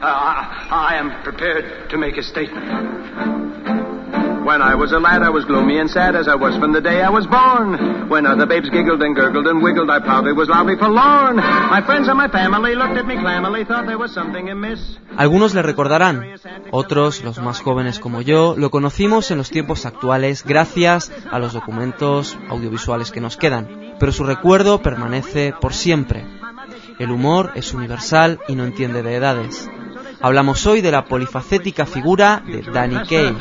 I am prepared to make a statement. When I was a lad, I was gloomy and sad as I was from the day I was born. When other babes giggled and gurgled and wiggled, I proudly was loudly forlorn. My friends and my family looked at me clammily, thought there was something amiss. Algunos le recordarán, otros, los más jóvenes como yo, lo conocimos en los tiempos actuales gracias a los documentos audiovisuales que nos quedan, pero su recuerdo permanece por siempre. El humor es universal y no entiende de edades. Hablamos hoy de la polifacética figura de Danny Kaye.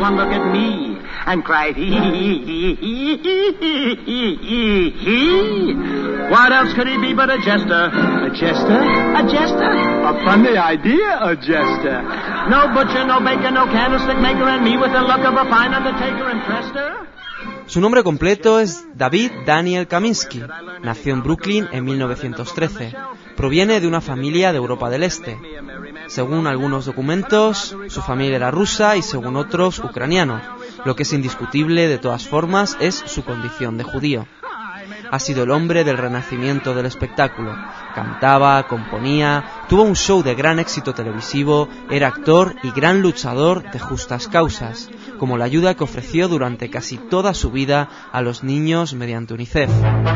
What else could he be but a jester? A jester? A jester? A funny idea, a jester. No butcher, no baker, no candlestick maker, and me with the look of a fine undertaker impressed her. Su nombre completo es David Daniel Kaminsky. Nació en Brooklyn en 1913. Proviene de una familia de Europa del Este. Según algunos documentos, su familia era rusa y según otros, ucraniano. Lo que es indiscutible, de todas formas, es su condición de judío. Ha sido el hombre del renacimiento del espectáculo. Cantaba, componía, tuvo un show de gran éxito televisivo, era actor y gran luchador de justas causas, como la ayuda que ofreció durante casi toda su vida a los niños mediante UNICEF.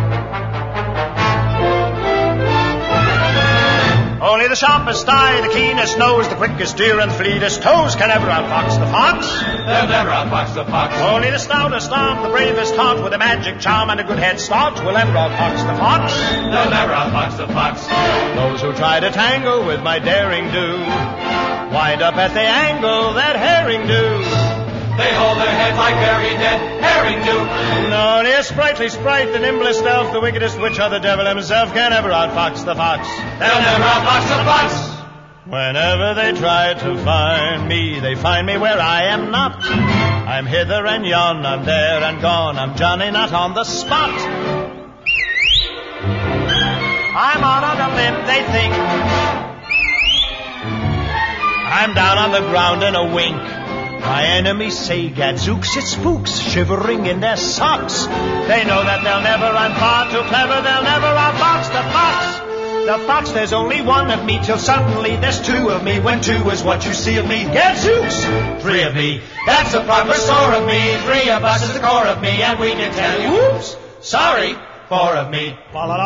Only the sharpest eye, the keenest nose, the quickest ear and the fleetest toes can ever outfox the fox. They'll never outfox the fox. Only the stoutest arm, the bravest heart, with a magic charm and a good head start will ever outfox the fox. They'll never outfox the fox. Those who try to tangle with my daring do wind up at the angle that herring do. They hold their head like very dead herring do. Only a sprightly sprite, the nimblest elf, the wickedest witch, or the devil himself can ever outfox the fox. They'll never outfox the fox. Whenever they try to find me, they find me where I am not. I'm hither and yon, I'm there and gone, I'm Johnny not on the spot. I'm on a limb, they think. I'm down on the ground in a wink. My enemies say, gadzooks, it spooks, shivering in their socks. They know that they'll never, I'm far too clever, they'll never outfox the fox. The fox, there's only one of me, till suddenly there's two of me, when two is what you see of me. Gadzooks, three of me, that's the proper score of me. Three of us is the core of me, and we can tell you, oops, sorry, four of me.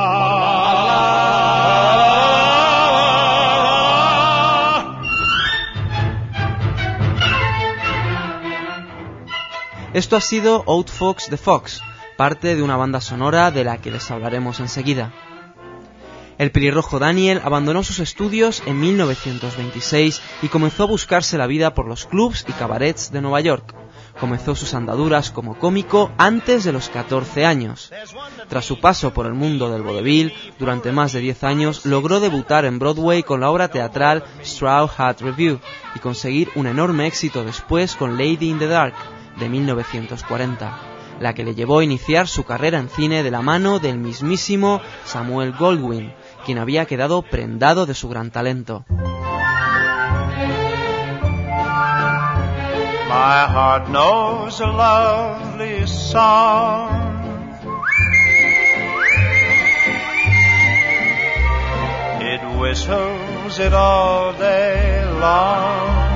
Esto ha sido Outfox the Fox, parte de una banda sonora de la que les hablaremos enseguida. El pelirrojo Daniel abandonó sus estudios en 1926 y comenzó a buscarse la vida por los clubs y cabarets de Nueva York. Comenzó sus andaduras como cómico antes de los 14 años. Tras su paso por el mundo del vodevil, durante más de 10 años logró debutar en Broadway con la obra teatral Straw Hat Review y conseguir un enorme éxito después con Lady in the Dark, de 1940, la que le llevó a iniciar su carrera en cine de la mano del mismísimo Samuel Goldwyn, quien había quedado prendado de su gran talento. My heart knows a lovely song. It whistles it all day long.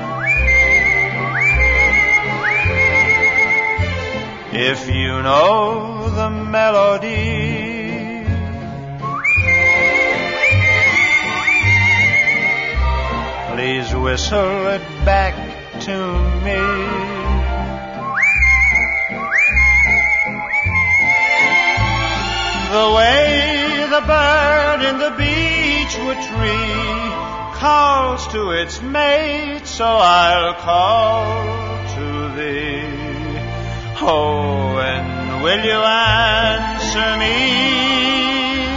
If you know the melody, please whistle it back to me. The way the bird in the beechwood tree calls to its mate, so I'll call to thee. Oh, and will you answer me?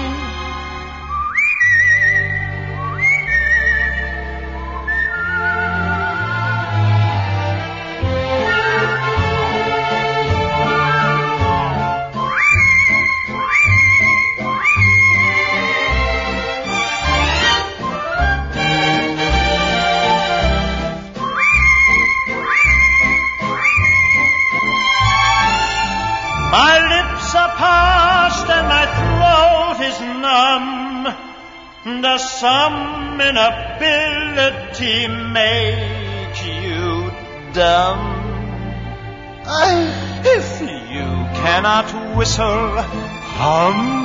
My lips are parched and my throat is numb. The sum in a bill ability make you dumb? If you cannot whistle, hum.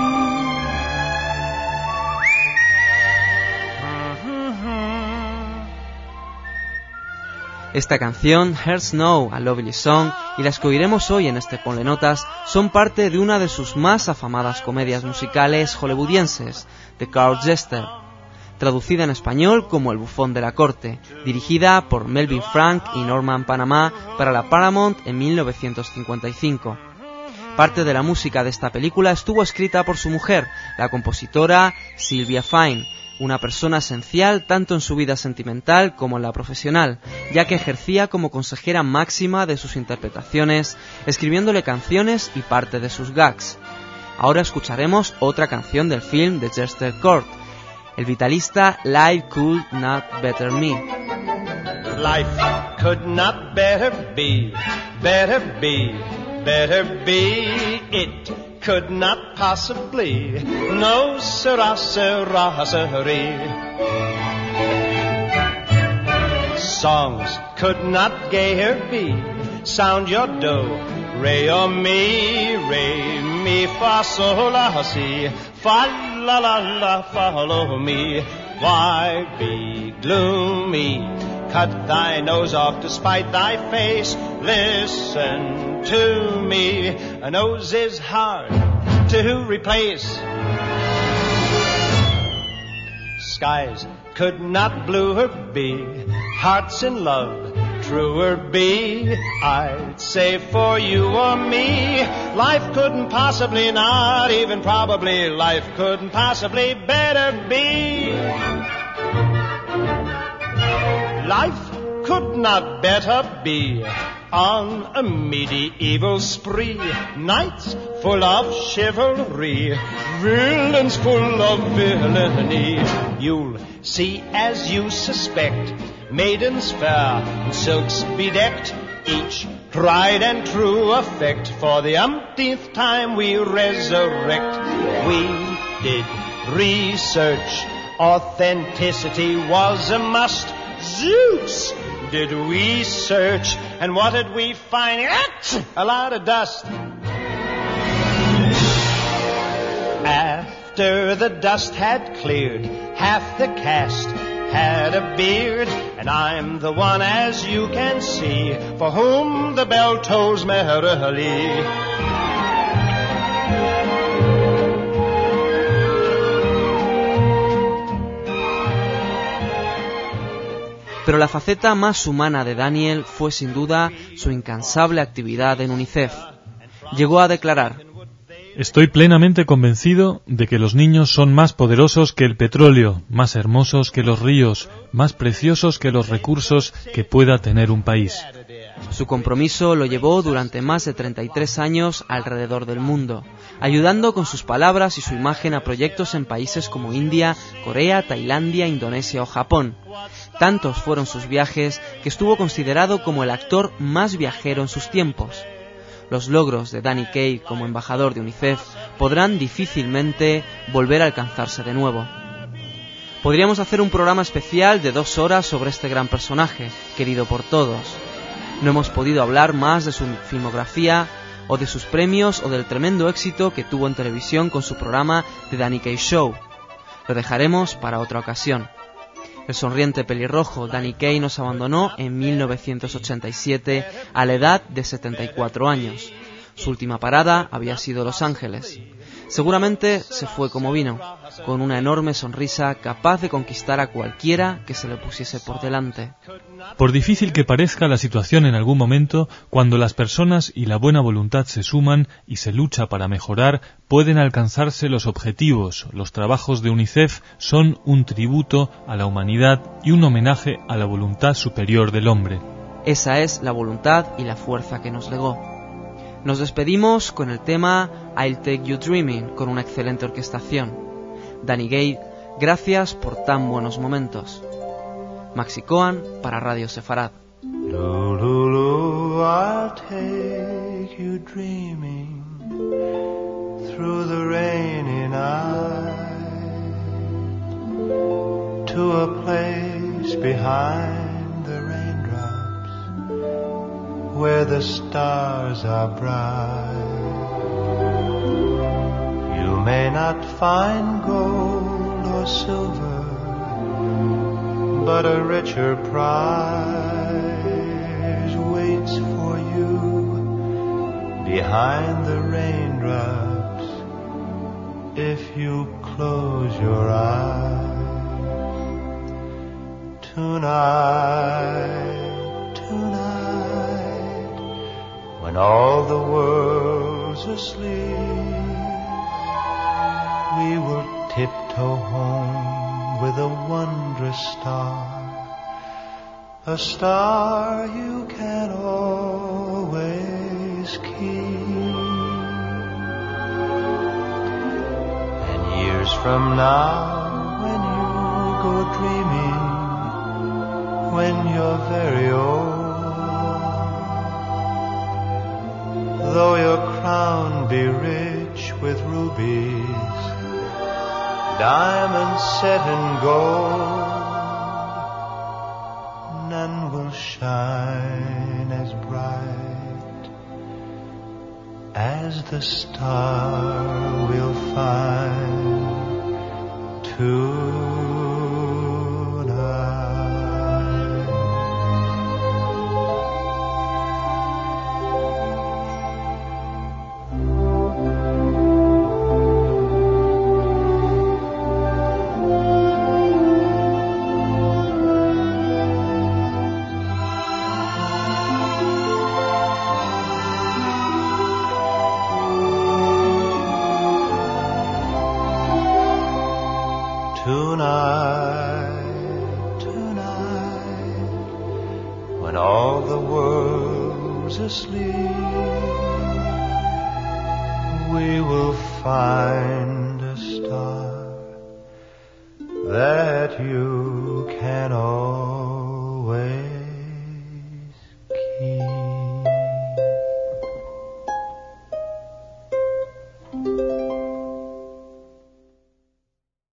Esta canción, Her Snow, A Lovely Song, y las que oiremos hoy en este Ponle Notas, son parte de una de sus más afamadas comedias musicales hollywoodienses, The Court Jester, traducida en español como El Bufón de la Corte, dirigida por Melvin Frank y Norman Panama para la Paramount en 1955. Parte de la música de esta película estuvo escrita por su mujer, la compositora Sylvia Fine, una persona esencial tanto en su vida sentimental como en la profesional, ya que ejercía como consejera máxima de sus interpretaciones, escribiéndole canciones y parte de sus gags. Ahora escucharemos otra canción del film The Jester Court, el vitalista Life Could Not Better Me. Life could not better be, better be, better be. It could not possibly, no sirrah-sirrah-sirree. Songs could not gayer be, sound your do, re or mi, fa sol la si, fa la la la, follow me. Why be gloomy? Cut thy nose off to spite thy face. Listen to me. A nose is hard to replace. Skies could not bluer be. Hearts in love truer be. I'd say for you or me, life couldn't possibly, not even probably, life couldn't possibly better be. Life could not better be on a medieval spree. Nights full of chivalry, villains full of villainy. You'll see as you suspect, maidens fair in silks bedecked, each tried and true effect. For the umpteenth time we resurrect. We did research, authenticity was a must. Zeus, did we search, and what did we find? A lot of dust. After the dust had cleared, half the cast had a beard, and I'm the one, as you can see, for whom the bell tolls merrily. Pero la faceta más humana de Daniel fue sin duda su incansable actividad en UNICEF. Llegó a declarar: Estoy plenamente convencido de que los niños son más poderosos que el petróleo, más hermosos que los ríos, más preciosos que los recursos que pueda tener un país. Su compromiso lo llevó durante más de 33 años alrededor del mundo, ayudando con sus palabras y su imagen a proyectos en países como India, Corea, Tailandia, Indonesia o Japón. Tantos fueron sus viajes que estuvo considerado como el actor más viajero en sus tiempos. Los logros de Danny Kaye como embajador de UNICEF podrán difícilmente volver a alcanzarse de nuevo. Podríamos hacer un programa especial de 2 horas sobre este gran personaje, querido por todos. No hemos podido hablar más de su filmografía o de sus premios o del tremendo éxito que tuvo en televisión con su programa The Danny Kaye Show. Lo dejaremos para otra ocasión. El sonriente pelirrojo Danny Kaye nos abandonó en 1987 a la edad de 74 años. Su última parada había sido Los Ángeles. Seguramente se fue como vino, con una enorme sonrisa capaz de conquistar a cualquiera que se le pusiese por delante. Por difícil que parezca la situación en algún momento, cuando las personas y la buena voluntad se suman y se lucha para mejorar, pueden alcanzarse los objetivos. Los trabajos de UNICEF son un tributo a la humanidad y un homenaje a la voluntad superior del hombre. Esa es la voluntad y la fuerza que nos legó. Nos despedimos con el tema I'll Take You Dreaming, con una excelente orquestación. Danny Kaye, gracias por tan buenos momentos. Maxi Cohen para Radio Sefarad. I'll take you dreaming through the rainy night to a place behind the raindrops, where the stars are bright. You may not find gold or silver, but a richer prize waits for you behind the raindrops if you close your eyes. Tonight, tonight, when all the world's asleep, we will tiptoe home with a wondrous star, a star you can always keep. And years from now, when you go dreaming, when you're very old, though your crown be rich with rubies, diamonds set in gold, none will shine as bright as the star we'll find tonight. Tonight, tonight, when all the world's asleep, we will find a star that you can all